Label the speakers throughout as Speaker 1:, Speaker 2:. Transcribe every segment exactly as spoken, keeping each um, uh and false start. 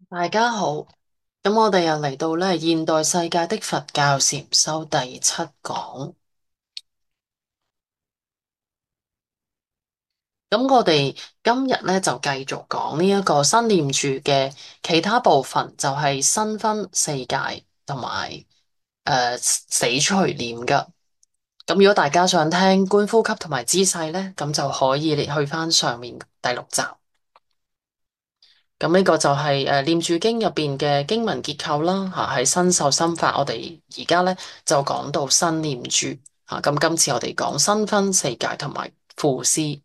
Speaker 1: 大家好，咁我哋又嚟到咧現代世界的佛教禪修第七講。咁我哋今日咧就繼續講呢一個心念住嘅其他部分，就係新婚四界同埋誒死隨念噶。咁如果大家想聽觀呼吸同埋姿勢咧，咁就可以去翻上面第六集。咁呢個就係、是、誒、呃、念住經入邊嘅經文結構啦，吓喺身受心法。我哋而家咧就講到身念住吓，咁、啊、今次我哋講新婚四界同埋賦詩。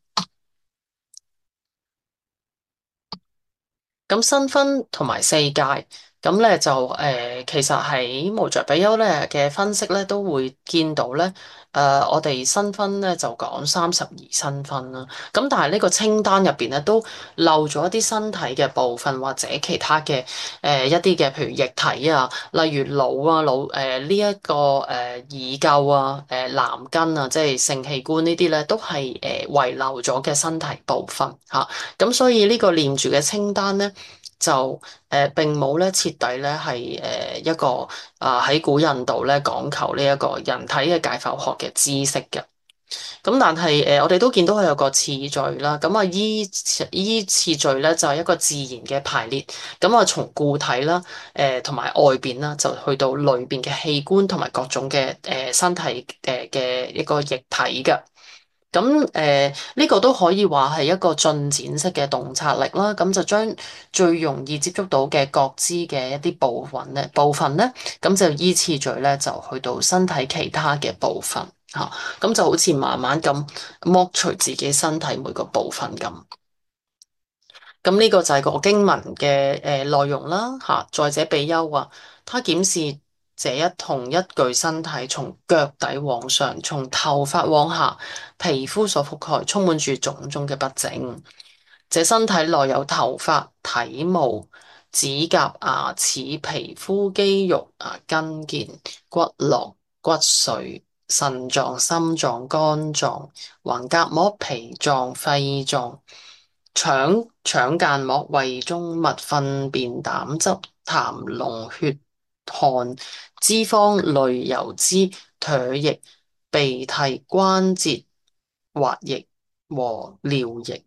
Speaker 1: 咁新婚同埋四界，咁咧就誒、呃，其實喺無着比丘咧嘅分析咧，都會見到咧，誒、呃，我哋新婚咧就講三十二新婚啦。咁但係呢個清單入邊咧，都漏咗一啲身體嘅部分或者其他嘅誒、呃、一啲嘅，譬如液體啊，例如腦啊腦誒呢一個誒耳垢啊，誒、呃、男根啊，即係性器官呢啲咧，都係誒遺漏咗嘅身體部分嚇。咁、啊、所以呢個念住嘅清單咧。就誒、呃、並冇咧徹底咧係誒一個啊喺、呃、古印度咧講求呢一個人體嘅解剖學嘅知識嘅。咁但係誒、呃、我哋都見到佢有個次序啦，咁啊依依次序咧就係、是、一個自然嘅排列，咁啊從固體啦誒同埋外邊啦就去到裏邊嘅器官同埋各種嘅誒、呃、身體誒嘅一個液體嘅。咁誒呢個都可以話係一個進展式嘅洞察力啦，咁就將最容易接觸到嘅覺知嘅一啲部分咧，部分咧，咁就依次序咧就去到身體其他嘅部分嚇，咁就好似慢慢咁剝除自己身體每個部分咁。咁呢個就係個經文嘅誒內容啦嚇。再者比丘話，他檢視這一同一具身體，從腳底往上，從頭髮往下，皮膚所覆蓋，充滿住種種嘅不整。這身體內有頭髮、體毛、指甲、牙齒、皮膚、肌肉、啊筋腱、骨骼、骨髓、腎臟、心臟、肝臟、橫膈膜、脾臟、肺臟。腸腸間膜、胃中物、糞便、膽汁、痰膿、血汗、脂肪、淚、油脂、唾液、鼻涕、關節、滑液和尿液。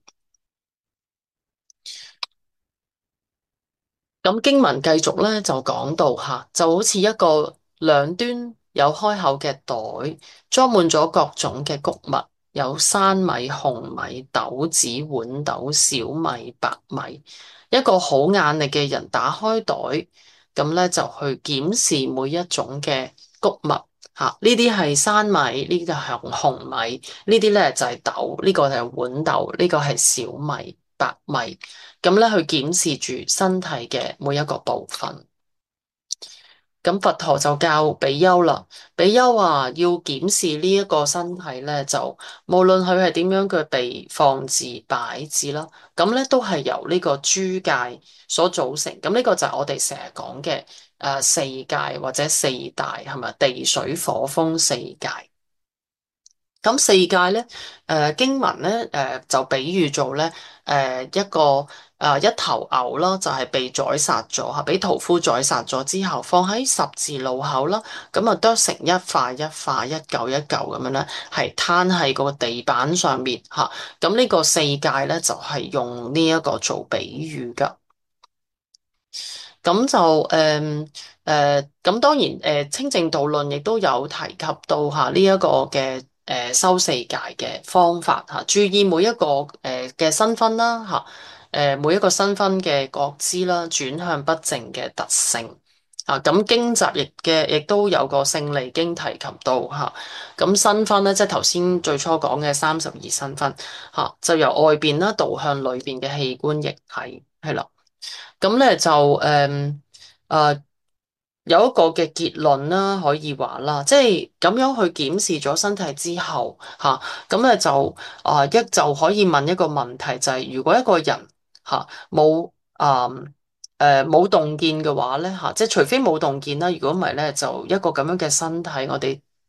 Speaker 1: 咁經文繼續咧就講到吓，就好似一個兩端有開口嘅袋，裝滿咗各種嘅穀物，有山米、紅米、豆子、豌豆、小米、白米。一個好眼力嘅人打開袋，咁咧就去檢視每一種嘅穀物吓，呢啲係山米，呢個係紅米，呢啲咧就係豆，呢個就係豌豆，呢個係小米、白米。咁咧去檢視住身體嘅每一個部分。咁佛陀就教比丘啦，比丘話要檢視呢一個身體咧，就無論佢係點樣嘅被放置擺置啦，咁咧都係由呢個諸界所組成。咁呢個就係我哋成日講嘅誒四界或者四大係咪？地水火風四界。咁四界咧，誒、呃、經文咧，誒、呃、就比喻做咧，誒、呃、一個誒、呃、一頭牛啦，就係、是、被宰殺咗嚇，俾屠夫宰殺咗之後，放喺十字路口啦，咁啊剁成一塊一塊、一嚿一嚿咁樣咧，係攤喺個地板上面嚇。咁呢個四界咧，就係、是、用呢一個做比喻噶。咁就誒誒，咁、呃呃、當然誒、呃，清淨道論亦都有提及到嚇呢一個嘅誒、呃、修四界嘅方法嚇、啊，注意每一個誒嘅新婚啦嚇，誒、呃、每一個新婚嘅覺知啦，轉向不淨嘅特性啊。咁經集亦嘅亦都有個勝利經提及到嚇，咁、啊、新婚咧，即係頭先最初講嘅三十二新婚嚇、啊，就由外邊啦導向裏邊嘅器官液體係啦。咁咧就誒誒、嗯呃、有一個嘅結論啦，可以話啦，即係咁樣去檢視咗身體之後嚇，咁、啊、咧就啊一就可以問一個問題，就係、是、如果一個人嚇冇啊誒冇洞見嘅話咧嚇，即係除非冇洞見啦，如果唔係咧，就一個咁樣嘅身體，我哋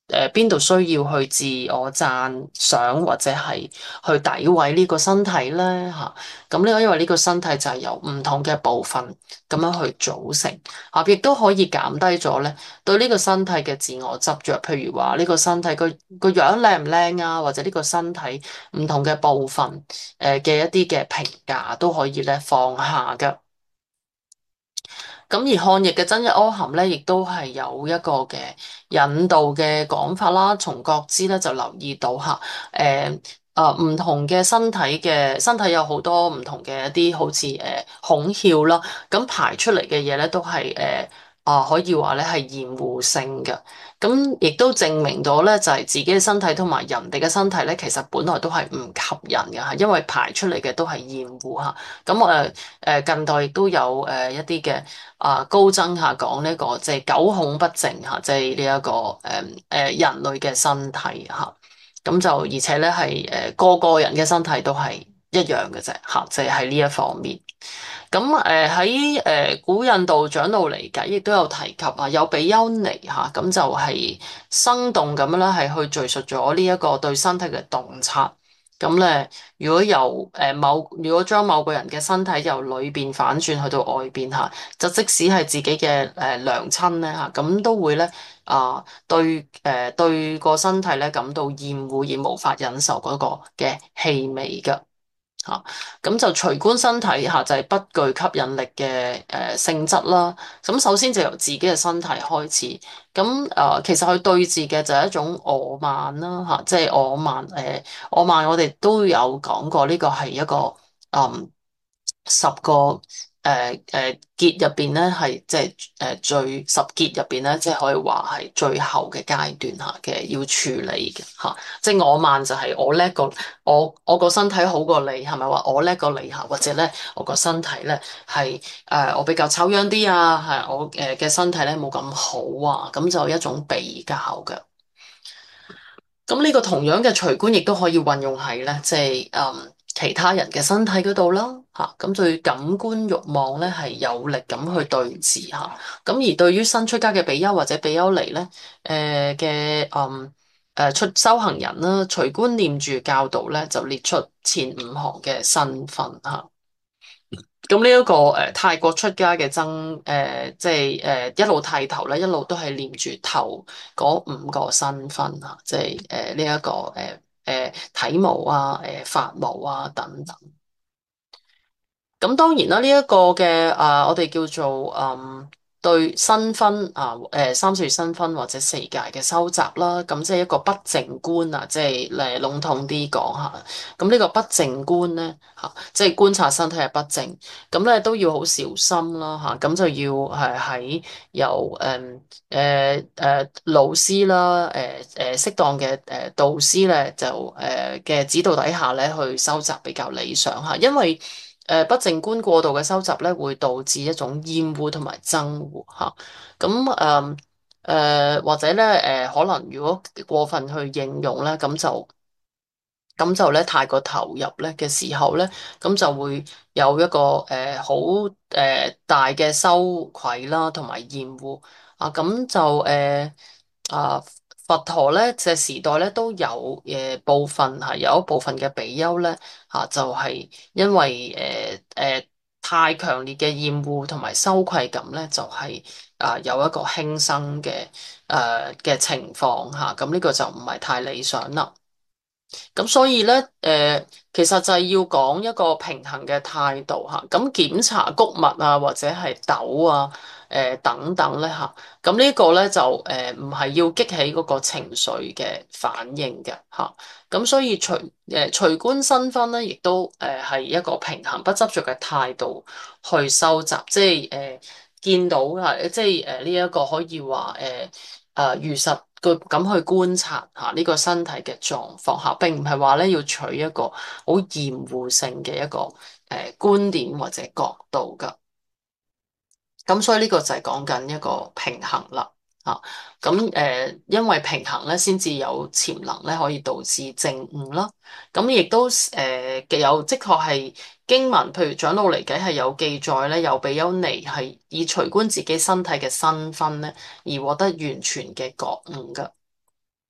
Speaker 1: 誒邊度需要去自我讚賞或者係去詆毀呢個身體咧嚇。咁呢個因為呢個身體就係由唔同嘅部分咁樣去組成嚇，亦都可以減低咗咧對呢個身體嘅自我執着。譬如話呢個身體個個樣靚唔靚啊，或者呢個身體唔同嘅部分誒嘅一啲嘅評價都可以咧放下㗎。咁而漢譯嘅真一阿含咧，亦都係有一個嘅引導嘅講法啦。從覺知咧就留意到嚇，誒啊唔同嘅身體嘅身體有好多唔同嘅一啲好似誒孔竅啦，咁排出嚟嘅嘢咧都係誒啊可以話咧係厭惡性嘅。咁亦都證明到咧就係自己嘅身體同埋人哋嘅身體咧，其實本來都係唔吸引嘅嚇，因為排出嚟嘅都係厭惡嚇。咁我誒誒近代亦都有誒一啲嘅。啊高僧下講呢個即係九孔不淨嚇，即係呢一個誒誒人類嘅身體嚇，咁就而且咧係誒個個人嘅身體都係一樣嘅啫嚇，即係喺呢一方面。咁誒喺誒古印度長老嚟計，亦都有提及啊，有比丘尼嚇，咁就係生動咁樣咧，係去敘述咗呢一個對身體嘅洞察。咁咧，如果由誒某，如果將某個人嘅身體由裏邊反轉去到外邊嚇，就即使係自己嘅誒娘親咧嚇，咁都會咧啊對誒對個身體咧感到厭惡而無法忍受嗰個嘅氣味㗎。嚇，咁就隨觀身體嚇，就係不具吸引力嘅誒性質啦。咁首先就由自己嘅身體開始，咁誒、呃、其實佢對峙嘅就係一種我慢啦嚇，即係我慢誒我慢，我哋都有講過呢個係一個嗯十個誒誒結入邊咧係即係誒最十結入邊咧，即係可以話係最後嘅階段嚇嘅要處理嘅嚇。即係我慢就係我叻過我我個身體好過你，係咪話我叻過你嚇？或者咧我個身體咧係誒我比較醜樣啲啊，係我誒嘅身體咧冇咁好啊，咁就一種比較嘅。咁呢個同樣嘅隨觀亦都可以運用喺咧，即係誒其他人嘅身體嗰度啦，嚇咁對感官慾望咧係有力咁去對峙嚇。咁而對於新出家嘅比丘或者比丘尼咧，誒嘅誒誒出修行人啦，隨觀念住教導咧就列出前五行嘅身份嚇。咁呢一個誒、呃、泰國出家嘅僧誒、呃，即係誒、呃、一路剃頭咧，一路都係念住頭嗰五個身分啊，即係誒呢一個誒誒、呃呃、體毛啊、誒、呃、髮毛啊等等。咁當然啦，呢、這、一個嘅啊，我哋叫做嗯對新婚啊，誒三歲新婚或者四戒嘅收集啦，咁即係一個不淨觀啊，即係誒籠統啲講下。咁呢個不淨觀咧嚇，即係觀察身體係不淨，咁咧都要好小心啦嚇，咁就要係喺由誒誒誒老師啦，誒誒適當嘅誒導師咧就誒嘅指導底下咧去收集比較理想嚇，因為誒不淨觀過度嘅收集咧，會導致一種厭惡同埋憎惡嚇。咁誒誒或者咧誒、呃，可能如果過分去應用咧，咁就咁就咧太過投入咧嘅時候咧，咁就會有一個誒好誒大嘅羞愧啦，同埋厭惡啊。咁就誒、呃、啊佛陀咧嘅時代咧都有誒、呃、部分係有一部分嘅比丘咧嚇、啊，就係、是、因為誒誒、呃呃、太強烈嘅厭惡同埋羞愧感咧，就係、是、啊有一個輕生嘅誒嘅情況嚇。咁、啊、呢個就唔係太理想啦。咁所以咧，誒、呃，其實就係要講一個平衡嘅態度吓。咁檢查穀物啊，或者係豆啊，誒、呃、等等咧吓。咁呢個咧就誒唔係要激起嗰個情緒嘅反應嘅吓。咁所以隨誒隨觀身分咧，亦都誒係一個平衡不執着嘅態度去收集，即係誒、呃、見到啊，即係誒呢一個可以話誒誒如實。佢咁去觀察嚇呢個身體嘅狀況嚇，並唔係話咧要取一個好厭惡性嘅一個誒、呃、觀點或者角度㗎。咁所以呢個就係講緊一個平衡啦嚇。咁、啊、誒、呃，因為平衡咧，先至有潛能咧，可以導致證悟啦。咁亦都誒嘅、呃、有，的確係經文，譬如長老嚟計係有記載咧，有比丘尼係以隨觀自己身體嘅身分咧，而獲得完全嘅覺悟㗎。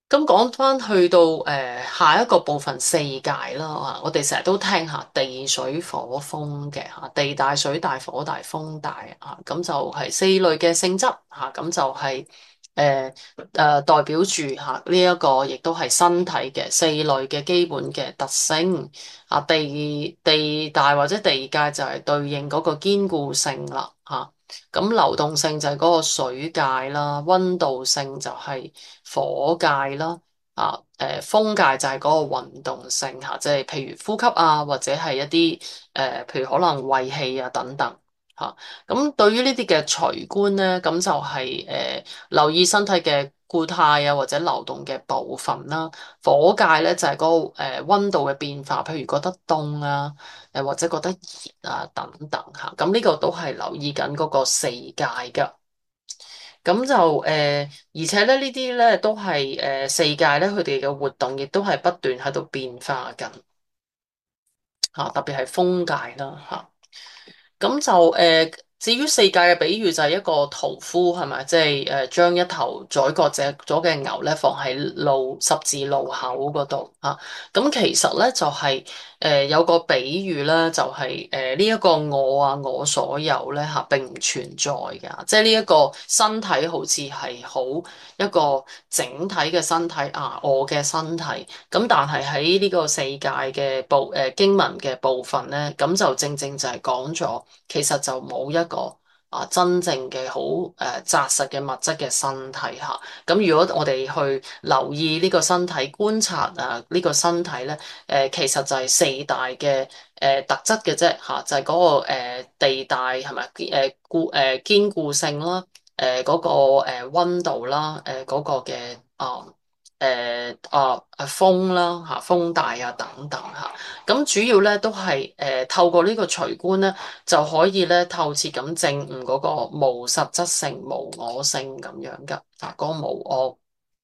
Speaker 1: 咁講翻去到誒、呃下一個部分四界啦，啊，我哋成日都聽下地水火風嘅嚇，地大水大火大風大啊，咁就係四類嘅性質嚇，咁就係誒誒代表住嚇呢一個，亦都係身體嘅四類嘅基本嘅特性啊。地地大或者地界就係對應嗰個堅固性啦嚇。咁流動性就係嗰個水界啦，溫度性就係火界啦，啊，誒，風界就係嗰個運動性嚇，即係譬如呼吸啊，或者係一啲誒、呃，譬如可能胃氣啊等等嚇。咁、對於呢啲嘅隨觀咧，咁就係、誒、留意身體嘅固態啊，或者流動嘅部分啦。火界咧就係、嗰個誒溫度嘅變化，譬如覺得凍啊。誒或者覺得熱啊等等嚇，咁呢個都係留意緊嗰個四界㗎。咁就誒、呃而且咧呢啲咧都係誒、呃四界咧，佢哋嘅活動亦都係不斷喺度變化緊嚇，特別係風界啦嚇。咁就誒、呃至於四界嘅比喻就係一個屠夫係咪？即係誒將一頭宰割者咗嘅牛咧放喺路十字路口嗰度啊。咁其實咧就係、是、誒、呃、有個比喻咧，就係誒呢一個我啊我所有咧嚇並唔存在㗎，即係呢一個身體好似係好一個整體嘅身體啊，我嘅身體。咁但係喺呢個世界嘅部誒、呃、經文嘅部分咧，咁就正正就係講咗，其實就冇一個啊真正嘅好誒紮實嘅物質嘅身體嚇。咁如果我哋去留意呢個身體觀察啊，呢、這個身體咧誒、呃，其實就係四大嘅誒、呃、特質嘅啫嚇，就係、是、嗰、那個誒、呃、地大係咪誒固誒堅固性啦，誒、呃、嗰、那個誒溫度啦，誒、呃、嗰、那個嘅啊。誒啊誒風啦嚇，風大啊等等嚇，咁主要咧都係誒、呃、透過呢個隨觀咧，就可以咧透徹咁證悟嗰個無實質性、無我性咁樣噶，啊嗰、那個無我，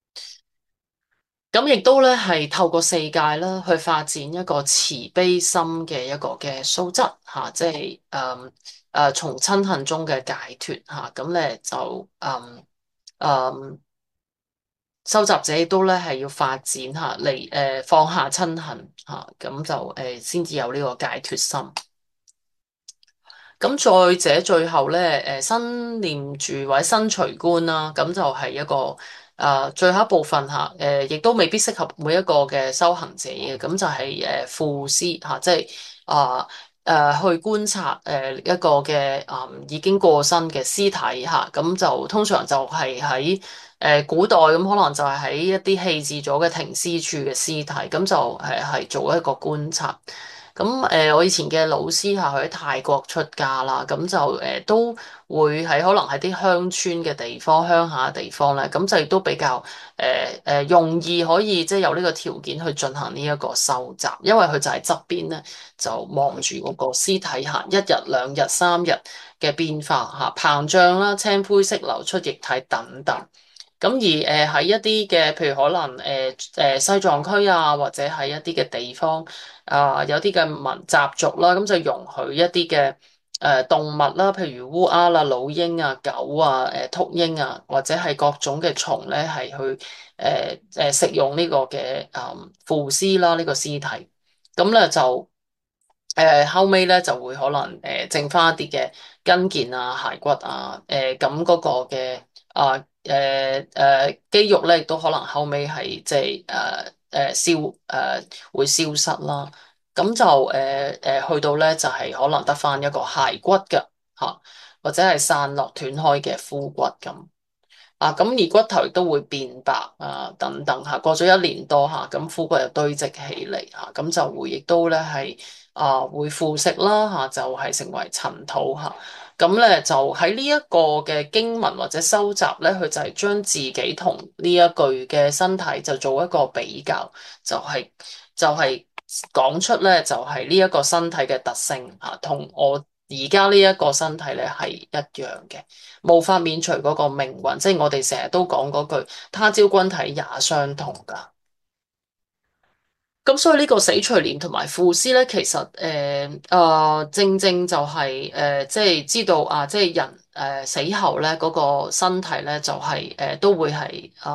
Speaker 1: 咁亦都咧係透過四界啦，去發展一個慈悲心嘅一個嘅素質嚇，即係誒誒從親恨中嘅解脫嚇，咁、啊、咧就誒誒。嗯嗯收集者亦都咧係要發展下嚟，誒放下親恨吓，咁就誒先至有呢個解脫心。咁再者最後咧，誒身念住或者身隨觀啦，咁就係一個誒、呃、最後一部分吓，誒亦都未必適合每一個嘅修行者嘅，咁就係誒賦詩吓，即係啊誒去觀察誒一個嘅啊、呃、已經過身嘅屍體吓，咁就通常就係喺誒古代咁，可能就係喺一啲棄置咗嘅停屍處嘅屍體，咁就誒係做一個觀察。咁誒、呃，我以前嘅老師嚇，佢喺泰國出家啦，咁就誒、呃、都會喺可能喺啲鄉村嘅地方、鄉下嘅地方咧，咁就亦都比較誒誒、呃呃、容易可以即係有呢個條件去進行呢一個收集，因為佢就喺側邊咧，就望住嗰個屍體嚇，一日、兩日、三日嘅變化嚇，膨脹啦、青灰色流出液體等等。咁而誒喺、呃、一啲嘅，譬如可能誒誒、呃、西藏區啊，或者係一啲嘅地方啊、呃，有啲嘅民習俗啦，咁就容許一啲嘅誒動物啦，譬如烏鴉啦、老鷹啊、狗啊、誒禿鷹啊，或者係各種嘅蟲咧，係去誒誒、呃、食用呢個嘅誒腐屍啦，呢、這個屍體，咁咧就。誒、呃、後尾咧就會可能誒、呃、剩翻一啲嘅筋腱啊、骸骨啊，誒咁嗰個嘅啊誒誒肌肉咧，亦都可能後尾係即係誒誒消誒、呃、會消失啦。咁就誒誒、呃呃、去到咧就係、是、可能得翻一個骸骨嘅嚇，或者係散落斷開嘅枯骨咁。啊，咁而骨頭亦都會變白啊，等等嚇，過咗一年多嚇，咁枯骨又堆積起嚟嚇，咁就會亦都咧係啊會腐蝕啦嚇，就係成為塵土嚇。咁咧就喺呢一個嘅經文或者收集咧，佢就係將自己同呢一具嘅身體就做一個比較，就係就係講出咧就係呢一個身體嘅特性嚇，同我而家呢一個身體咧係一樣嘅。無法免除嗰個命運，即係我哋成日都講嗰句，他朝君體也相同噶。咁所以呢個死隨念同埋賦詩咧，其實誒誒、呃呃、正正就係、是、誒、呃、即係知道啊，即係人誒、呃、死後咧嗰、那個身體咧就係、是、誒、呃、都會係誒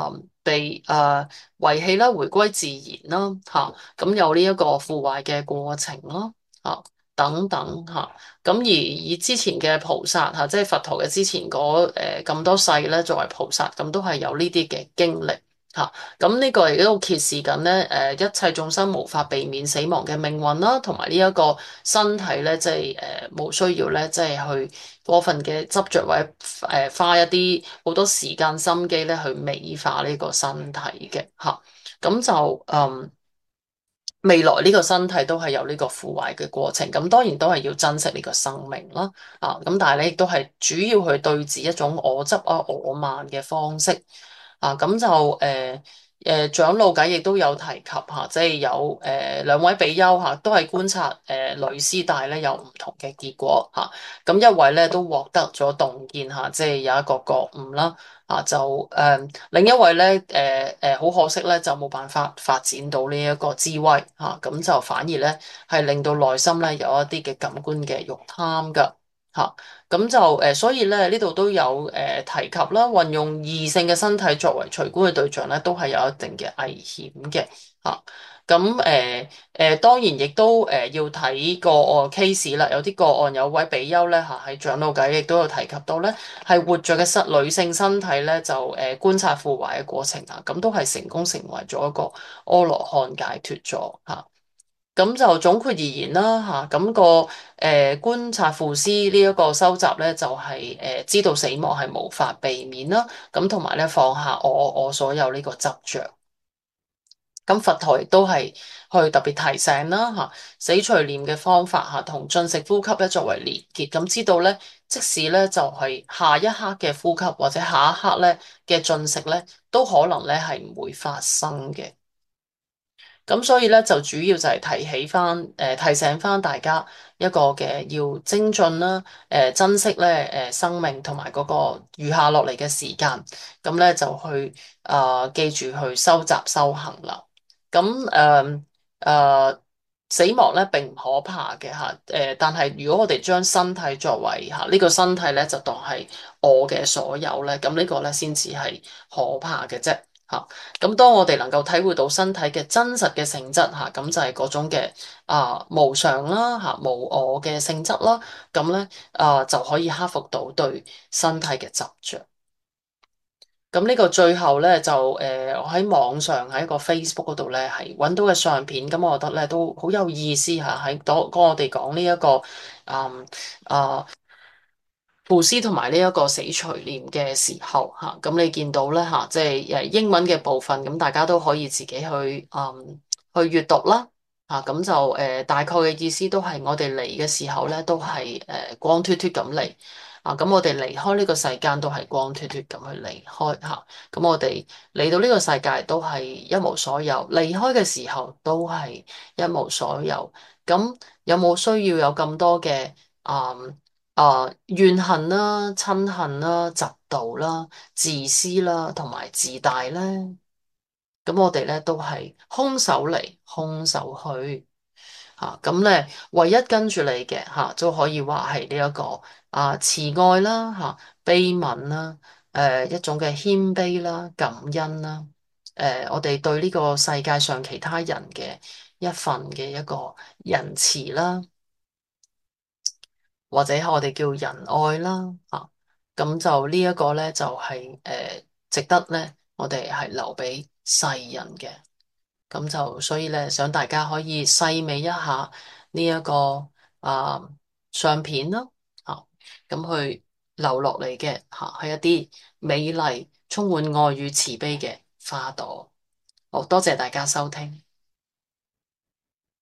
Speaker 1: 被誒、呃、遺棄啦，回歸自然啦，嚇、咁有呢一個腐壞嘅過程啦，嚇、等等嚇。咁而以之前嘅菩薩嚇，即係佛陀嘅之前嗰誒咁多世咧，作為菩薩，咁都係有呢啲嘅經歷嚇。咁呢個亦都揭示緊咧誒，一切眾生無法避免死亡嘅命運啦，同埋呢一個身體咧，即係誒冇需要咧，即係去過分嘅執着或者誒花一啲好多時間心機咧去美化呢個身體嘅嚇。咁就嗯。未來呢個身體都係有呢個腐壞嘅過程，咁當然都係要珍惜呢個生命啦，啊，咁但係咧亦都係主要去對治一種我執啊我慢嘅方式，啊，咁就誒誒、呃、長老偈亦都有提及嚇，即係有誒、呃、兩位比丘嚇，都係觀察誒、呃、女屍帶咧有唔同嘅結果嚇，咁、一位咧都獲得咗洞見嚇，即係有一個覺悟啦。啊，就誒、呃、另一位咧，誒誒好可惜咧，就冇辦法發展到呢一個智慧嚇，咁、啊、就反而咧係令到內心咧有一啲嘅感官嘅慾貪㗎嚇，咁、啊、就誒、呃、所以咧呢度都有誒、呃、提及啦，運用異性嘅身體作為隨觀嘅對象咧，都係有一定嘅危險嘅嚇。咁誒誒當然亦都誒、呃、要睇個案 case 啦，有啲個案有位比丘咧嚇喺長老偈亦都有提及到咧。係活着嘅身女性身體咧，就誒、呃、觀察腐壞嘅過程啊，咁都係成功成為咗一個阿羅漢解脫咗嚇。咁、啊、就總括而言啦嚇，咁、那個誒、呃、觀察腐屍呢一個收集咧，就係、是、誒、呃、知道死亡係無法避免啦，咁同埋咧放下我我所有呢個執着。咁佛陀亦都係去特別提醒啦嚇，死隨念嘅方法嚇，同進食呼吸咧作為連結，咁知道咧，即使咧就係下一刻嘅呼吸或者下一刻咧嘅進食咧，都可能咧係唔會發生嘅。咁所以咧就主要就係提起翻，誒、呃、提醒翻大家一個嘅要精進啦，誒、呃、珍惜咧誒、呃、生命同埋嗰個餘下落嚟嘅時間，咁咧就去啊、呃、記住去收集修行啦。咁誒誒死亡咧並唔可怕嘅嚇，誒、呃、但係如果我哋將身體作為嚇呢、這個身體咧就當係我嘅所有咧，咁呢個咧先至係可怕嘅啫。嚇，咁當我哋能夠體會到身體嘅真實嘅性質嚇，咁就係嗰種嘅啊無常啦嚇，無我嘅性質啦，咁咧啊就可以克服到對身體嘅執着。咁呢個最後咧就誒、呃，我喺網上喺個 Facebook 嗰度咧係揾到嘅相片，咁我覺得咧都好有意思嚇，喺當我哋講呢一個嗯啊。腐屍同埋呢一個死隨念嘅時候，嚇咁你見到咧嚇，即係誒英文嘅部分，咁大家都可以自己去嗯去閱讀啦，嚇咁就誒、呃、大概嘅意思都係我哋嚟嘅時候咧都係誒、呃、光脫脫咁嚟，啊咁我哋離開呢個世間都係光脫脫咁去離開嚇，咁我哋嚟到呢個世界都係一無所有，離開嘅時候都係一無所有，咁有冇需要有咁多嘅嗯？啊，怨恨啦、嗔恨啦、嫉妒啦、自私啦，同埋自大咧，咁我哋咧都係空手嚟，空手去，吓咁咧，唯一跟住你嘅吓，都可以話係呢一個啊慈愛啦，吓悲憫啦，誒一種嘅謙卑啦、感恩啦，誒我哋對呢個世界上其他人嘅一份嘅一個仁慈啦。或者我哋叫仁愛啦，啊，咁就呢一個咧就係、是、誒、呃、值得咧，我哋係留俾世人嘅，咁就所以咧想大家可以細味一下呢、這、一個啊相片啦，啊，咁去留落嚟嘅吓係一啲美麗、充滿愛與慈悲嘅花朵，好多謝大家收聽。